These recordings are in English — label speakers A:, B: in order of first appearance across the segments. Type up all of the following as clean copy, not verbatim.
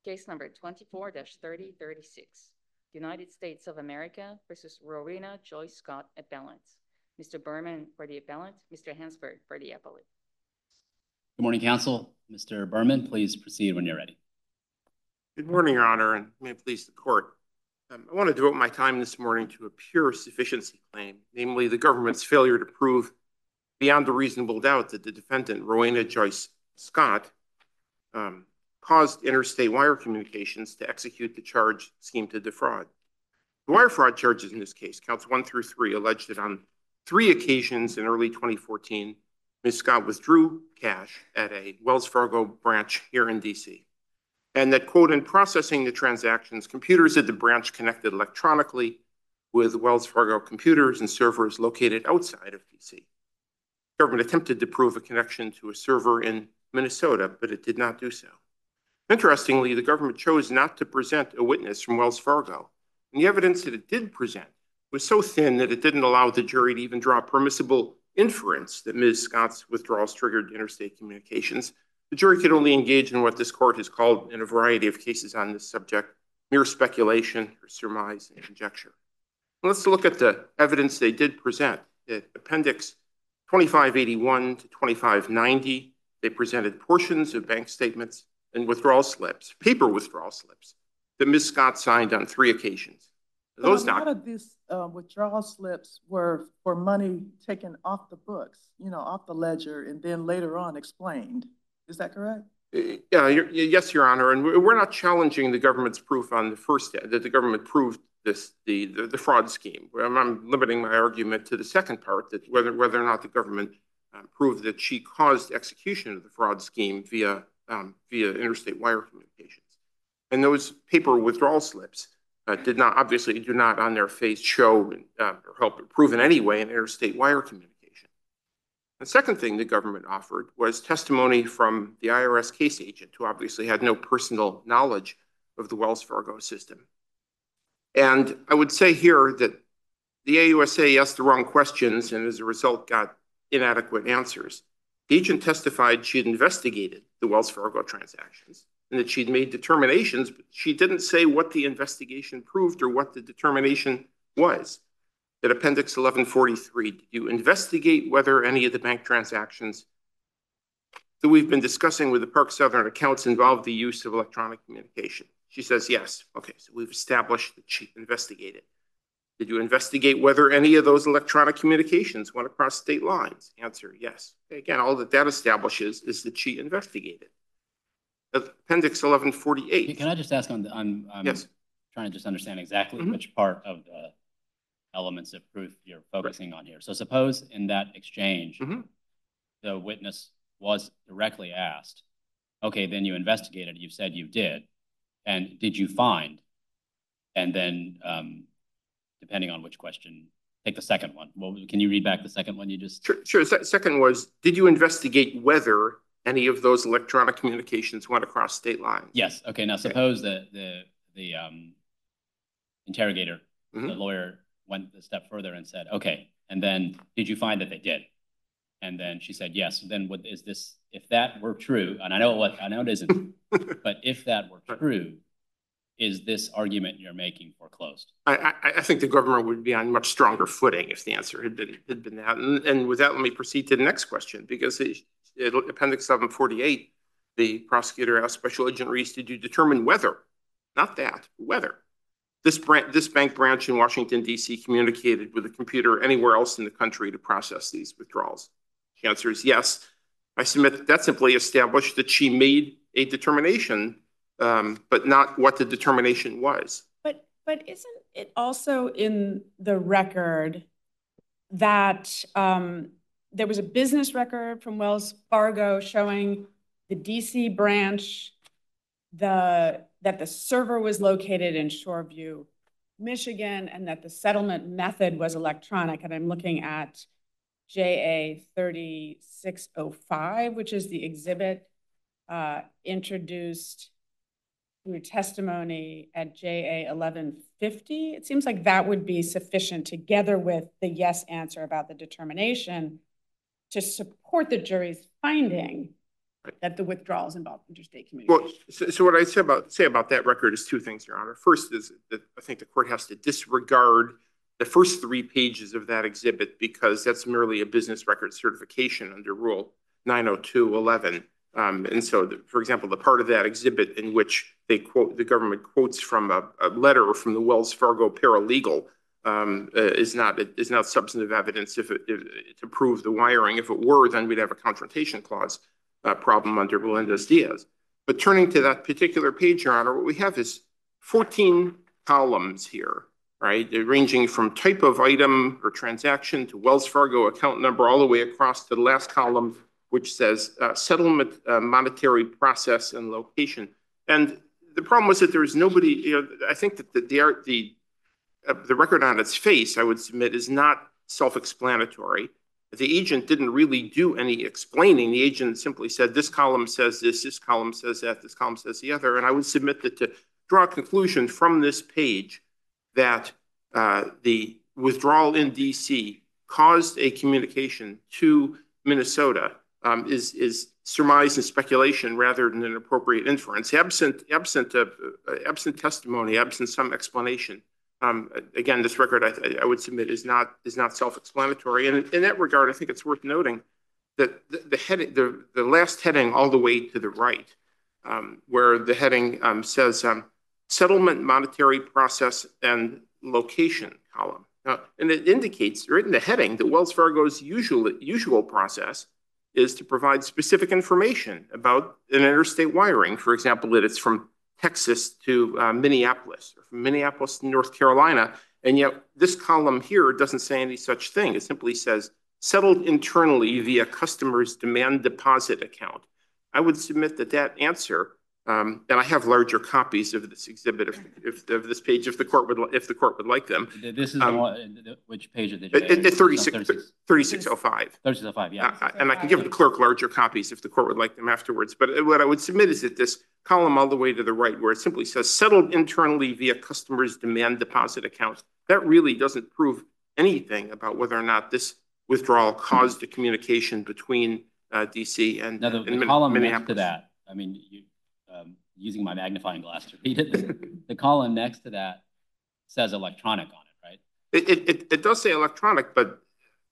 A: Case number 24-3036. United States of America versus Rowena Joy Scott, appellant. Mr. Berman for the appellant, Mr. Hansberg for the appellate.
B: Good morning, counsel. Mr. Berman, please proceed when you're ready.
C: Good morning, Your Honor, and may it please the court. I want to devote my time this morning to a pure sufficiency claim, namely the government's failure to prove beyond a reasonable doubt that the defendant, Rowena Joyce Scott, caused Interstate Wire Communications to execute the charge scheme to defraud. The wire fraud charges in this case, counts 1 through 3, alleged that on 3 occasions in early 2014, Ms. Scott withdrew cash at a Wells Fargo branch here in DC. And that, quote, in processing the transactions, computers at the branch connected electronically with Wells Fargo computers and servers located outside of DC. The government attempted to prove a connection to a server in Minnesota, but it did not do so. Interestingly, the government chose not to present a witness from Wells Fargo, and the evidence that it did present was so thin that it didn't allow the jury to even draw a permissible inference that Ms. Scott's withdrawals triggered interstate communications. The jury could only engage in what this court has called, in a variety of cases on this subject, mere speculation or surmise and conjecture. Let's look at the evidence they did present. In Appendix 2581 to 2590, they presented portions of bank statements and withdrawal slips, paper withdrawal slips, that Ms. Scott signed on 3 occasions.
D: A lot of these withdrawal slips were for money taken off the books, off the ledger, and then later on explained. Is that correct?
C: Yes, Your Honor. And we're not challenging the government's proof on the first, that the government proved this, the fraud scheme. I'm limiting my argument to the second part, that whether or not the government proved that she caused execution of the fraud scheme via interstate wire communications. And those paper withdrawal slips do not on their face show or help prove in any way an interstate wire communication. The second thing the government offered was testimony from the IRS case agent, who obviously had no personal knowledge of the Wells Fargo system. And I would say here that the AUSA asked the wrong questions and as a result got inadequate answers. The agent testified she had investigated the Wells Fargo transactions and that she'd made determinations, but she didn't say what the investigation proved or what the determination was. At Appendix 1143, did you investigate whether any of the bank transactions that we've been discussing with the Park Southern accounts involved the use of electronic communication? She says, yes. Okay, so we've established that she investigated. Did you investigate whether any of those electronic communications went across state lines? Answer, yes. Again, all that establishes is that she investigated. Appendix 1148.
B: Can I just ask
C: yes.
B: Trying to just understand exactly which part of the elements of proof you're focusing on here. So suppose in that exchange, the witness was directly asked, okay, then you investigated, you said you did, and did you find? And then depending on which question, take the second one. Well, can you read back the second one you just?
C: Sure. Second was, did you investigate whether any of those electronic communications went across state lines?
B: Yes. Okay. Now suppose the interrogator, the lawyer, went a step further and said, okay, and then did you find that they did? And then she said, yes. Then what is this, if that were true, and I know it isn't, but if that were true, is this argument you're making foreclosed?
C: I think the government would be on much stronger footing if the answer had been that. And with that, let me proceed to the next question, because Appendix 748, the prosecutor asked Special Agent Reese, did you determine whether, not that, whether this bank branch in Washington, D.C. communicated with a computer anywhere else in the country to process these withdrawals? The answer is yes. I submit that simply established that she made a determination, but not what the determination was.
E: But isn't it also in the record that there was a business record from Wells Fargo showing the D.C. branch, that the server was located in Shoreview, Michigan, and that the settlement method was electronic? And I'm looking at JA 3605, which is the exhibit introduced through testimony at JA 1150. It seems like that would be sufficient, together with the yes answer about the determination, to support the jury's finding that the withdrawals involve interstate communication.
C: Well, so what I'd say about that record is two things, Your Honor. First is that I think the court has to disregard the first 3 pages of that exhibit because that's merely a business record certification under Rule 902.11. And so, for example, the part of that exhibit in which the government quotes from a letter from the Wells Fargo paralegal is not substantive evidence to prove the wiring. If it were, then we'd have a confrontation clause problem under Melendez-Diaz. But turning to that particular page, Your Honor, what we have is 14 columns here, right? Ranging from type of item or transaction to Wells Fargo account number all the way across to the last column, which says settlement, monetary process, and location. And the problem was that there was nobody, I think that the record on its face, I would submit, is not self-explanatory. The agent didn't really do any explaining. The agent simply said, this column says this column says that, this column says the other. And I would submit that to draw a conclusion from this page that the withdrawal in DC caused a communication to Minnesota is surmise and speculation rather than an appropriate inference. Absent testimony, absent some explanation. Again, this record I would submit is not self-explanatory, and in that regard, I think it's worth noting that the last heading all the way to the right, where the heading says settlement, monetary process, and location column, and it indicates right in the heading that Wells Fargo's usual process is to provide specific information about an interstate wiring. For example, that it's from Texas to Minneapolis, or from Minneapolis to North Carolina. And yet this column here doesn't say any such thing. It simply says settled internally via customer's demand deposit account. I would submit that answer, and I have larger copies of this exhibit of this page if the court would like them.
B: This is which page of the
C: 3605.
B: 3605, yeah.
C: And I can give the clerk larger copies if the court would like them afterwards. But what I would submit is that this column all the way to the right, where it simply says settled internally via customer's demand deposit account, that really doesn't prove anything about whether or not this withdrawal caused a communication between DC and
B: now the column next to that. I mean, using my magnifying glass to read it, the column next to that says electronic on it, right?
C: It does say electronic, but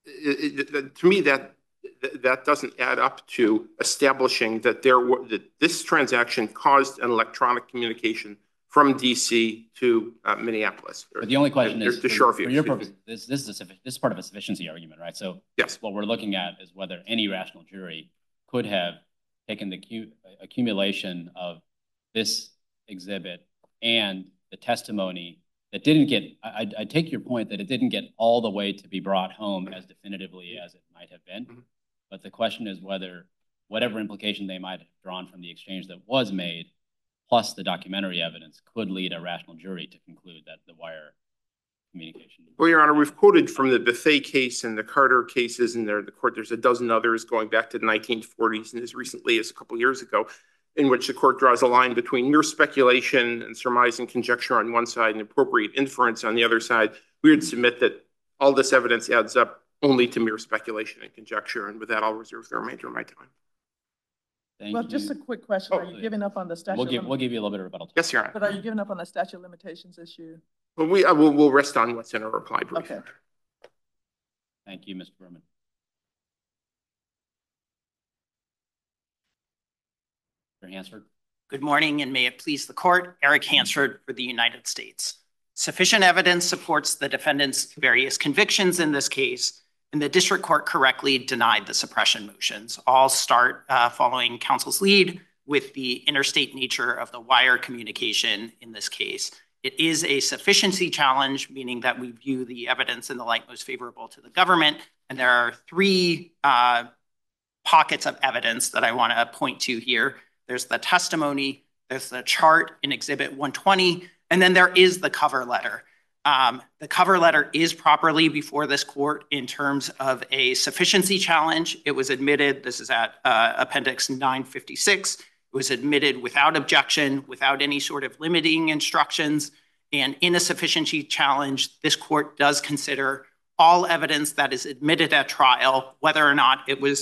C: to me that doesn't add up to establishing that this transaction caused an electronic communication from DC to Minneapolis.
B: But the only question is,
C: for
B: your purpose, this is part of a sufficiency argument, right? So
C: yes,
B: what we're looking at is whether any rational jury could have taken the accumulation of this exhibit and the testimony that didn't get, I take your point that it didn't get all the way to be brought home as definitively as it might have been. Mm-hmm. But the question is whether whatever implication they might have drawn from the exchange that was made, plus the documentary evidence, could lead a rational jury to conclude that the wire communication.
C: Well, Your Honor, we've quoted from the Bethea case and the Carter cases, and there's a dozen others going back to the 1940s and as recently as a couple of years ago, in which the court draws a line between mere speculation and surmise and conjecture on one side and appropriate inference on the other side. We would submit that all this evidence adds up only to mere speculation and conjecture. And with that, I'll reserve the remainder of my time.
B: Thank you.
D: Just a quick question. Are you giving up on the statute?
B: We'll give you a little bit of rebuttal time.
C: Yes, Your Honor.
D: But are you giving up on the statute of limitations issue?
C: Well, we'll rest on what's in our reply brief.
D: Okay.
B: Thank you, Mr. Berman. Mr. Hansford.
F: Good morning, and may it please the court. Eric Hansford for the United States. Sufficient evidence supports the defendant's various convictions in this case, and the district court correctly denied the suppression motions. I'll start following counsel's lead with the interstate nature of the wire communication in this case. It is a sufficiency challenge, meaning that we view the evidence in the light most favorable to the government, and there are three pockets of evidence that I want to point to here. There's the testimony, there's the chart in Exhibit 120, and then there is the cover letter. The cover letter is properly before this court in terms of a sufficiency challenge. It was admitted, this is at Appendix 956, it was admitted without objection, without any sort of limiting instructions, and in a sufficiency challenge, this court does consider all evidence that is admitted at trial, whether or not it was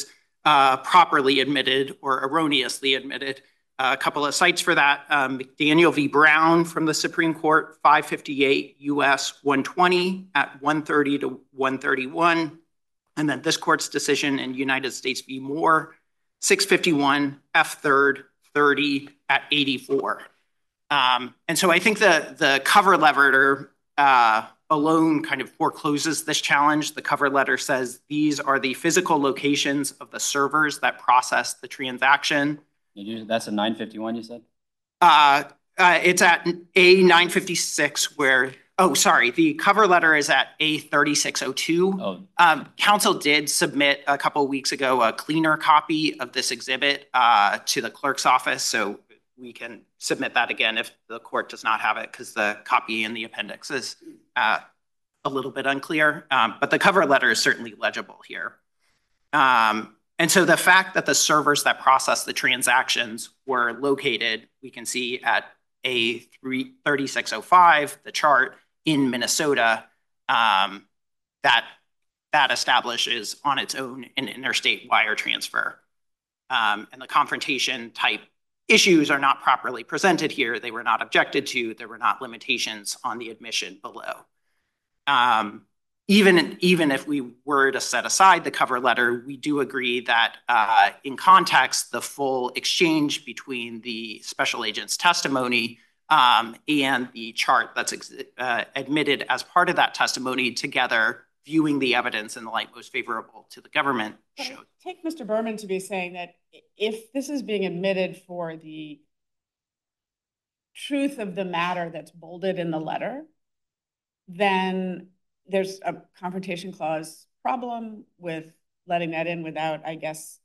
F: properly admitted or erroneously admitted. A couple of cites for that, McDaniel v. Brown from the Supreme Court, 558 U.S. 120 at 130 to 131. And then this court's decision in United States v. Moore, 651 F. 3rd 30 at 84. And so I think the cover letter alone kind of forecloses this challenge. The cover letter says these are the physical locations of the servers that process the transaction.
B: That's a 951, you said?
F: It's at A956 where, the cover letter is at A3602. Counsel did submit a couple of weeks ago a cleaner copy of this exhibit to the clerk's office, so we can submit that again if the court does not have it, because the copy in the appendix is a little bit unclear, but the cover letter is certainly legible here. And so the fact that the servers that process the transactions were located, we can see at A3605, the chart in Minnesota, that establishes on its own an interstate wire transfer. And the confrontation type issues are not properly presented here. They were not objected to. There were not limitations on the admission below. Even if we were to set aside the cover letter, we do agree that in context, the full exchange between the special agent's testimony and the chart that's admitted as part of that testimony together, viewing the evidence in the light most favorable to the government.
E: I take Mr. Berman to be saying that if this is being admitted for the truth of the matter that's bolded in the letter, then there's a confrontation clause problem with letting that in without, I guess,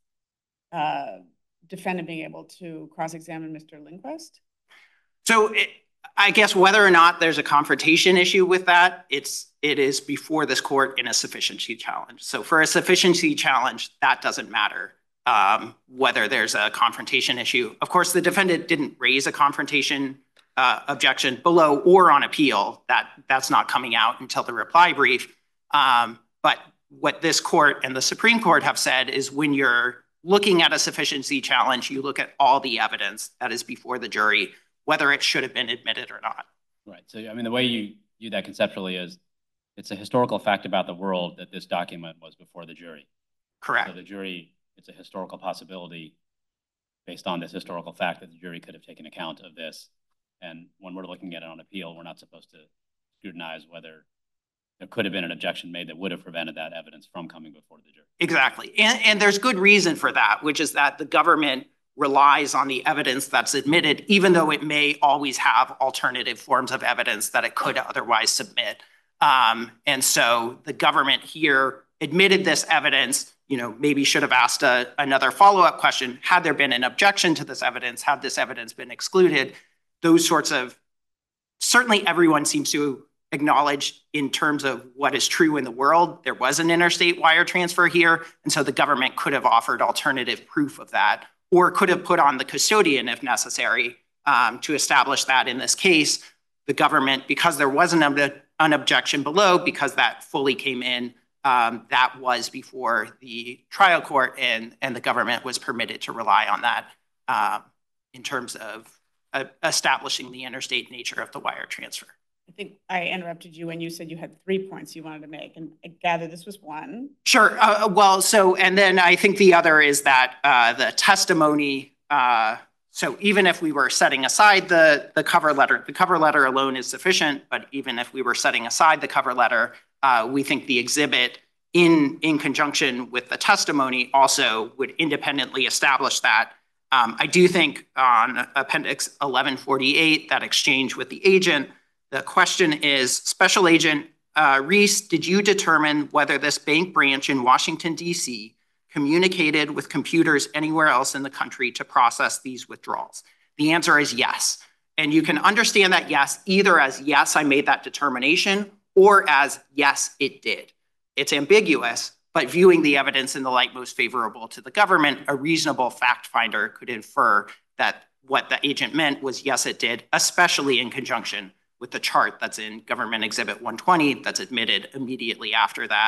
E: defendant being able to cross-examine Mr. Lindquist?
F: So I guess whether or not there's a confrontation issue with that, it is before this court in a sufficiency challenge. So for a sufficiency challenge, that doesn't matter whether there's a confrontation issue. Of course, the defendant didn't raise a confrontation objection below or on appeal. That's not coming out until the reply brief. But what this court and the Supreme Court have said is when you're looking at a sufficiency challenge, you look at all the evidence that is before the jury, whether it should have been admitted or not.
B: Right. So, I mean, the way you view that conceptually is it's a historical fact about the world that this document was before the jury.
F: Correct.
B: So the jury, it's a historical possibility based on this historical fact that the jury could have taken account of this. And when we're looking at it on appeal, we're not supposed to scrutinize whether there could have been an objection made that would have prevented that evidence from coming before the jury.
F: Exactly. And there's good reason for that, which is that the government relies on the evidence that's admitted, even though it may always have alternative forms of evidence that it could otherwise submit. And so the government here admitted this evidence, maybe should have asked another follow-up question. Had there been an objection to this evidence? Had this evidence been excluded? Those sorts of, certainly everyone seems to acknowledge in terms of what is true in the world, there was an interstate wire transfer here. And so the government could have offered alternative proof of that, or could have put on the custodian if necessary to establish that. In this case, the government, because there wasn't an objection below, because that fully came in, that was before the trial court, and the government was permitted to rely on that in terms of establishing the interstate nature of the wire transfer.
E: I think I interrupted you when you said you had 3 points you wanted to make, and I gather this was one.
F: Sure. And then I think the other is that the testimony, so even if we were setting aside the cover letter alone is sufficient, but even if we were setting aside the cover letter, we think the exhibit in conjunction with the testimony also would independently establish that. I do think on Appendix 1148, that exchange with the agent, the question is, Special Agent Reese, did you determine whether this bank branch in Washington, D.C. communicated with computers anywhere else in the country to process these withdrawals? The answer is yes. And you can understand that yes, either as yes, I made that determination, or as yes, it did. It's ambiguous, but viewing the evidence in the light most favorable to the government, a reasonable fact finder could infer that what the agent meant was yes, it did, especially in conjunction with the chart that's in Government Exhibit 120 that's admitted immediately after that,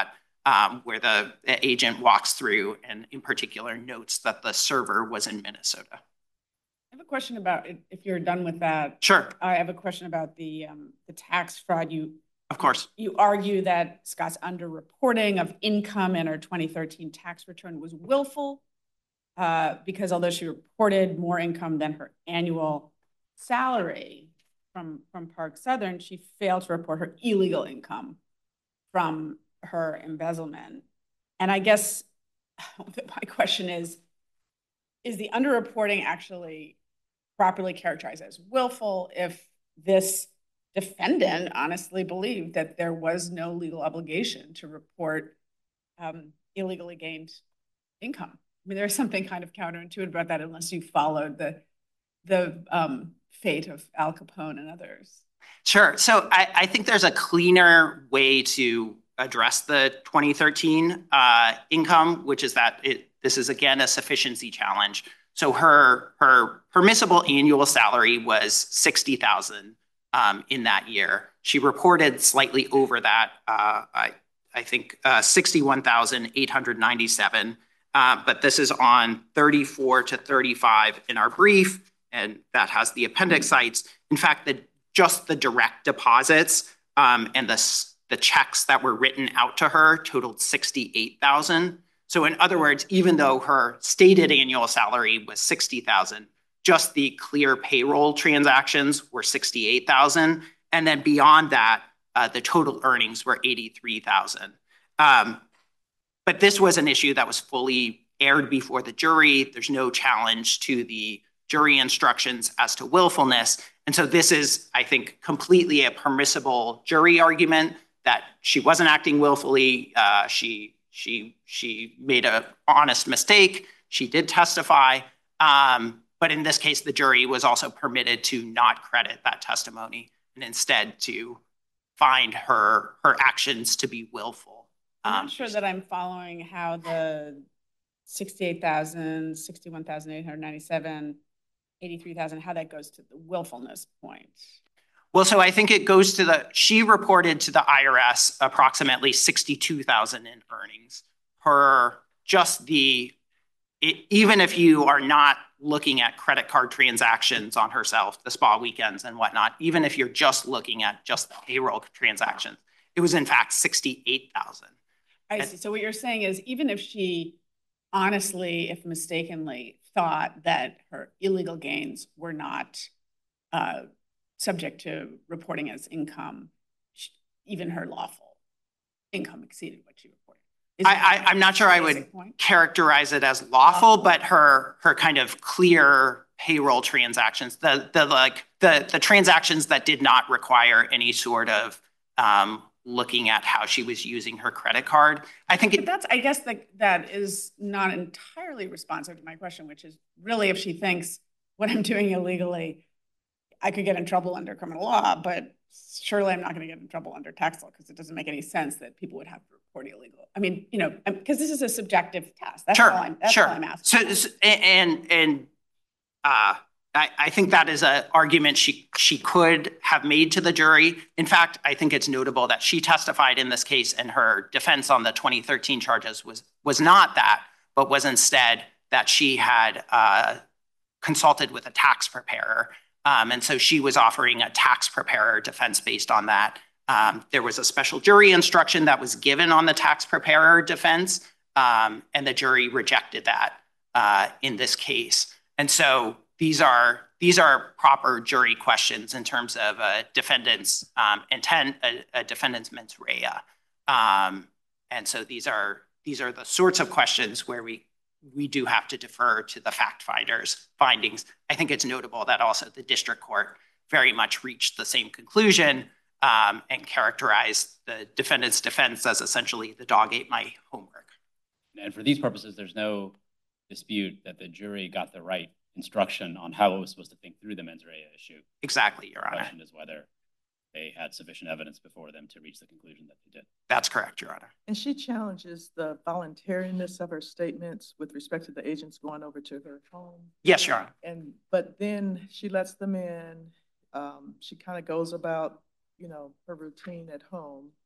F: where the agent walks through and in particular notes that the server was in Minnesota.
E: I have a question about, if you're done with that.
F: Sure.
E: I have a question about the tax fraud.
F: Of course.
E: You argue that Scott's underreporting of income in her 2013 tax return was willful because although she reported more income than her annual salary from Park Southern, she failed to report her illegal income from her embezzlement. And I guess my question is the underreporting actually properly characterized as willful if this defendant honestly believed that there was no legal obligation to report illegally gained income? I mean, there's something kind of counterintuitive about that unless you followed the fate of Al Capone and others.
F: Sure. So I think there's a cleaner way to address the 2013 income, which is that this is, again, a sufficiency challenge. So her permissible annual salary was $60,000 in that year. She reported slightly over that, I think $61,897. But this is on 34 to 35 in our brief, and that has the appendix sites. In fact, just the direct deposits and the checks that were written out to her totaled $68,000. So in other words, even though her stated annual salary was $60,000, just the clear payroll transactions were $68,000. And then beyond that, the total earnings were $83,000. But this was an issue that was fully aired before the jury. There's no challenge to the jury instructions as to willfulness. And so this is, I think, completely a permissible jury argument that she wasn't acting willfully. She made an honest mistake. She did testify. But in this case, the jury was also permitted to not credit that testimony and instead to find her actions to be willful.
E: I'm not sure that I'm following how the $68,000, $61,897, $83,000, how that goes to the willfulness point.
F: Well, so I think it goes to she reported to the IRS approximately $62,000 in earnings. Even if you are not looking at credit card transactions on herself, the spa weekends and whatnot, even if you're just looking at just the payroll transactions, it was in fact $68,000.
E: I see. So what you're saying is even if she honestly, if mistakenly, thought that her illegal gains were not subject to reporting as income, even her lawful income exceeded what she reported.
F: I'm not sure I would characterize it as lawful, but her kind of clear payroll transactions, the transactions that did not require any sort of looking at how she was using her credit card. I guess that is not entirely responsive to my question, which is really if she thinks what I'm doing illegally, I could get in trouble under criminal law, but surely I'm not going to get in trouble under tax law because it doesn't make any sense that people would have to report illegal. I mean, because this is a subjective test. That's all I'm asking. So I think that is an argument she could have made to the jury. In fact, I think it's notable that she testified in this case and her defense on the 2013 charges was not that, but was instead that she had consulted with a tax preparer. And so she was offering a tax preparer defense based on that. There was a special jury instruction that was given on the tax preparer defense, and the jury rejected that in this case. And so these are proper jury questions in terms of a defendant's intent, a defendant's mens rea. And so these are the sorts of questions where we do have to defer to the fact finders' findings. I think it's notable that also the district court very much reached the same conclusion and characterized the defendant's defense as essentially the dog ate my homework.
B: And for these purposes, there's no dispute that the jury got the right instruction on how it was supposed to think through the mens rea issue.
F: Exactly, Your Honor.
B: The question is whether they had sufficient evidence before them to reach the conclusion that they did.
F: That's correct, Your Honor.
D: And she challenges the voluntariness of her statements with respect to the agents going over to her home.
F: Yes, Your Honor.
D: But then she lets them in. She kind of goes about, her routine at home.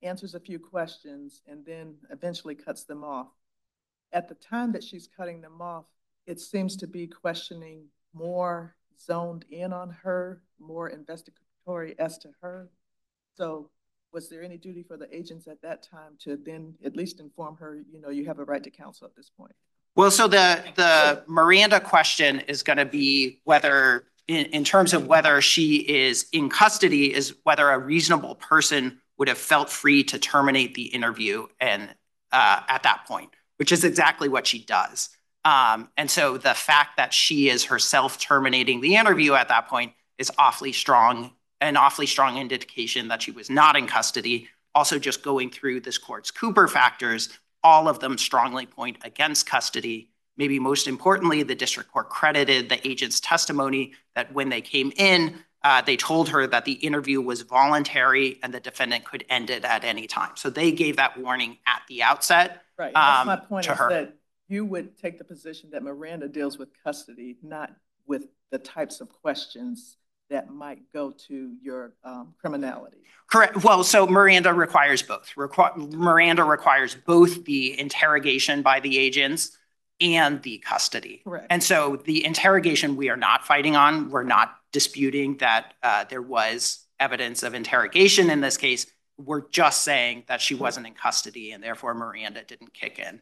D: answers a few questions, and then eventually cuts them off. At the time that she's cutting them off, it seems to be questioning more zoned in on her, more investigatory as to her. So was there any duty for the agents at that time to then at least inform her, you know, you have a right to counsel at this point?
F: Well, so the Miranda question is going to be whether, in terms of whether she is in custody, is whether a reasonable person would have felt free to terminate the interview and at that point, which is exactly what she does. And so the fact that she is herself terminating the interview at that point is an awfully strong indication that she was not in custody. Also, just going through this court's Cooper factors, all of them strongly point against custody. Maybe most importantly, the district court credited the agent's testimony that when they came in, they told her that the interview was voluntary and the defendant could end it at any time. So they gave that warning at the outset.
D: Right. That's my point,
F: to
D: is
F: her.
D: that you would take the position that Miranda deals with custody, not with the types of questions that might go to your criminality.
F: Correct. Well, so Miranda requires both. Miranda requires both the interrogation by the agents and the custody.
D: Correct.
F: And so the interrogation we are not fighting on. We're not disputing that there was evidence of interrogation in this case. We're just saying that she wasn't in custody and therefore Miranda didn't kick in.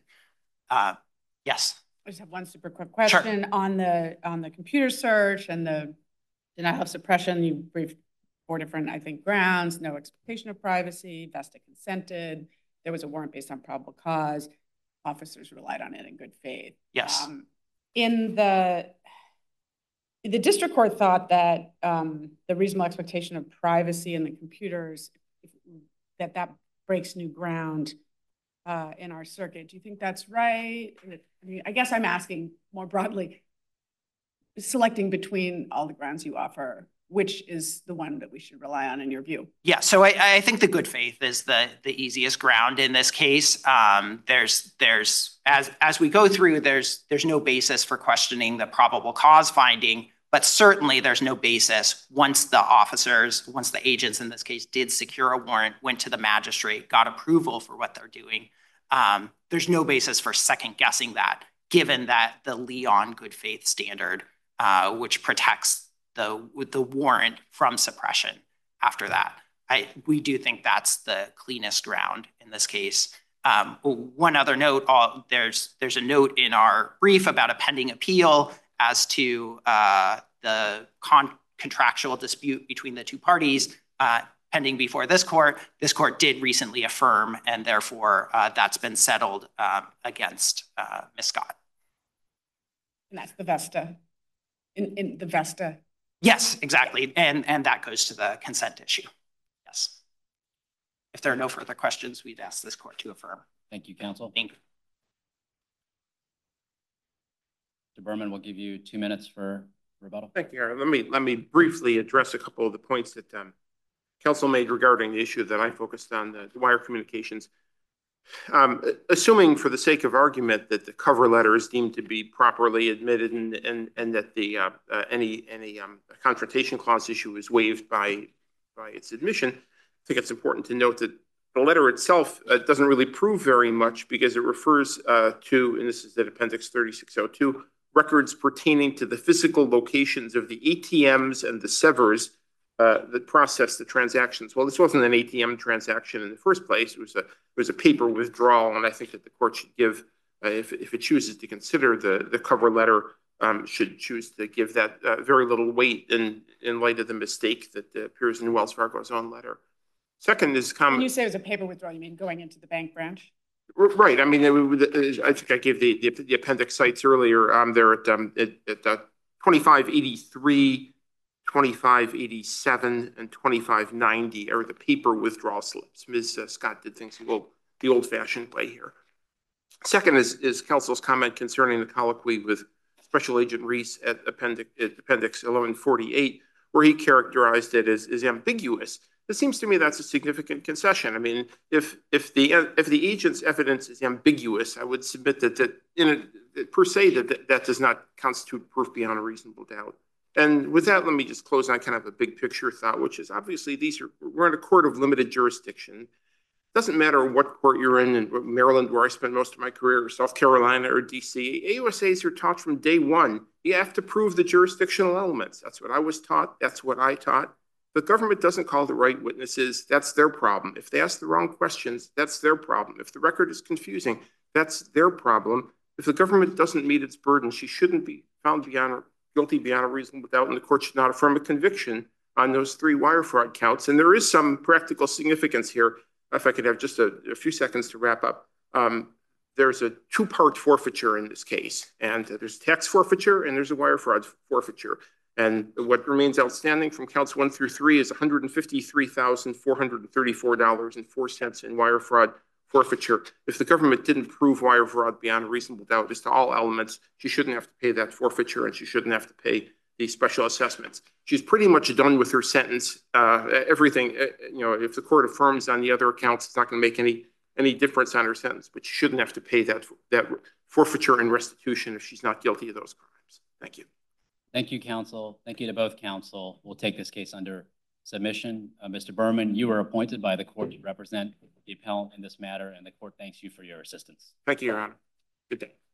F: Yes.
E: I just have one super quick question. Sure. On the computer search and the denial of suppression. You briefed 4 different, I think, grounds: no expectation of privacy, Vesta consented, there was a warrant based on probable cause, officers relied on it in good faith.
F: Yes.
E: In the district court thought that the reasonable expectation of privacy in the computers, that breaks new ground in our circuit. Do you think that's right? I mean, I guess I'm asking more broadly, selecting between all the grounds you offer, which is the one that we should rely on in your view? Yeah,
F: so I think the good faith is the easiest ground in this case. There's as we go through, there's no basis for questioning the probable cause finding, but certainly there's no basis once the agents in this case did secure a warrant, went to the magistrate, got approval for what they're doing. There's no basis for second guessing that, given that the Leon good faith standard, which protects the warrant from suppression after that. We do think that's the cleanest ground in this case. One other note, there's a note in our brief about a pending appeal as to the contractual dispute between the two parties pending before this court. This court did recently affirm, and therefore that's been settled against Ms. Scott.
E: And that's the Vesta, in the Vesta?
F: Yes, exactly. And that goes to the consent issue. Yes. If there are no further questions, we'd ask this court to affirm.
B: Thank you, counsel.
F: Thank you.
B: Mr. Berman, we'll give you 2 minutes for rebuttal.
C: Thank you, Aaron. Let me briefly address a couple of the points that counsel made regarding the issue that I focused on, the wire communications. Assuming for the sake of argument that the cover letter is deemed to be properly admitted and that the any confrontation clause issue is waived by its admission, I think it's important to note that the letter itself doesn't really prove very much, because it refers to, and this is at Appendix 3602, records pertaining to the physical locations of the ATMs and the servers that process the transactions. Well, this wasn't an ATM transaction in the first place. It was a paper withdrawal, and I think that the court should give, if it chooses to consider the cover letter, should choose to give that very little weight in light of the mistake that appears in Wells Fargo's own letter. Second is
E: when you say it was a paper withdrawal, you mean going into the bank branch?
C: Right. I mean, I think I gave the appendix sites earlier. They're at 2583, 2587, and 2590 are the paper withdrawal slips. Ms. Scott did things the old-fashioned way here. Second is counsel's comment concerning the colloquy with Special Agent Reese at Appendix 1148, where he characterized it as ambiguous. It seems to me that's a significant concession. I mean, if the agent's evidence is ambiguous, I would submit that per se that does not constitute proof beyond a reasonable doubt. And with that, let me just close on kind of a big picture thought, which is obviously we're in a court of limited jurisdiction. Doesn't matter what court you're in Maryland, where I spent most of my career, or South Carolina or DC. AUSAs are taught from day one. You have to prove the jurisdictional elements. That's what I was taught. That's what I taught. The government doesn't call the right witnesses. That's their problem. If they ask the wrong questions, that's their problem. If the record is confusing, that's their problem. If the government doesn't meet its burden, she shouldn't be found guilty beyond a reasonable doubt, and the court should not affirm a conviction on those 3 wire fraud counts. And there is some practical significance here. If I could have just a few seconds to wrap up. There's a 2-part forfeiture in this case, and there's tax forfeiture and there's a wire fraud forfeiture. And what remains outstanding from counts 1 through 3 is $153,434.04 in wire fraud forfeiture. If the government didn't prove wire fraud beyond a reasonable doubt as to all elements, she shouldn't have to pay that forfeiture, and she shouldn't have to pay the special assessments. She's pretty much done with her sentence. Everything, if the court affirms on the other accounts, it's not going to make any difference on her sentence, but she shouldn't have to pay that forfeiture and restitution if she's not guilty of those crimes. Thank you.
B: Thank you, counsel. Thank you to both counsel. We'll take this case under submission. Mr. Berman, you were appointed by the court to represent the appellant in this matter, and the court thanks you for your assistance.
C: Thank you, Your Honor. Good day.